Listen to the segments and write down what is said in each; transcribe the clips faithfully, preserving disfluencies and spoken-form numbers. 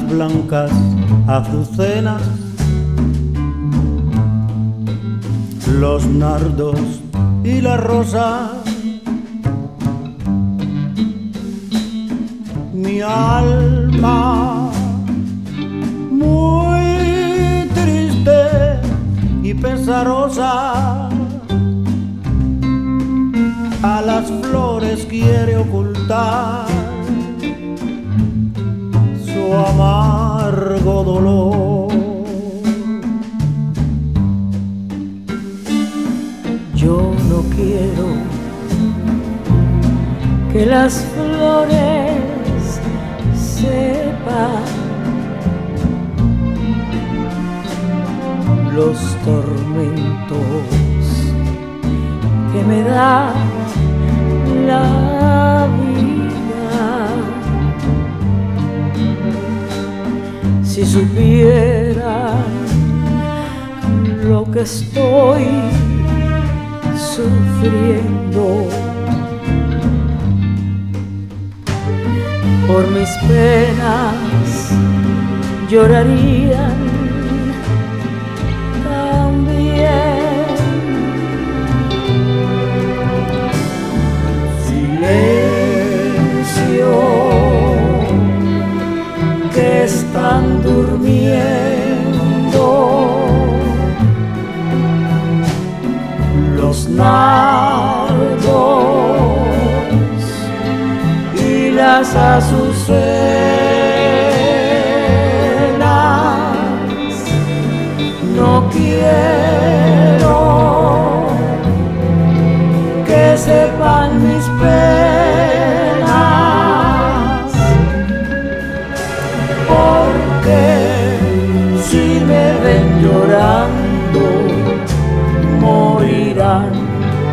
blancas azucenas, los nardos y la rosa. Mi alma muy triste y pesarosa a las flores quiere ocultar su amargo dolor. Yo no quiero que las flores sepan los tormentos que me da la vida. Si supieran lo que estoy sufriendo por mis penas, llorarían también. Silencio, que están durmiendo los nardos y las azucenas. No quiero que sepan mis penas, porque si me ven llorando morirán.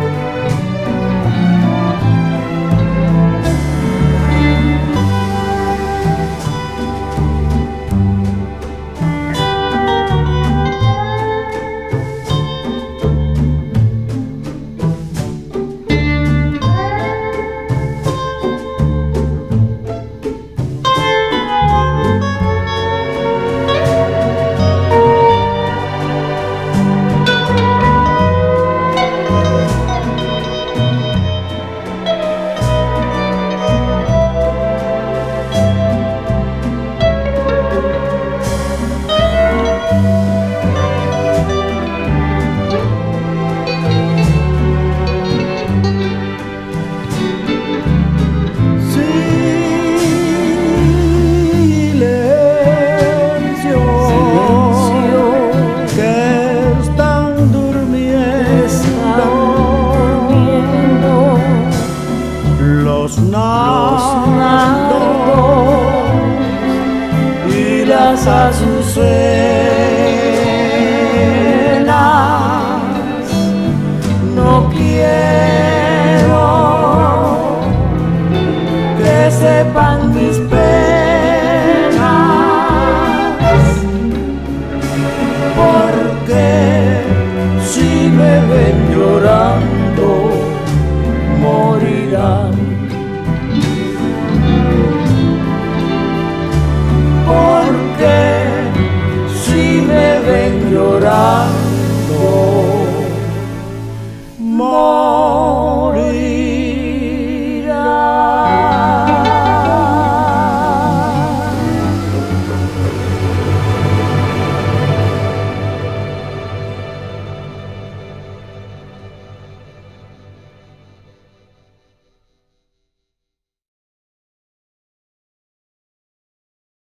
Los nardos y las azucenas. No quiero que sepan mis penas, porque si me ven llorando morirán.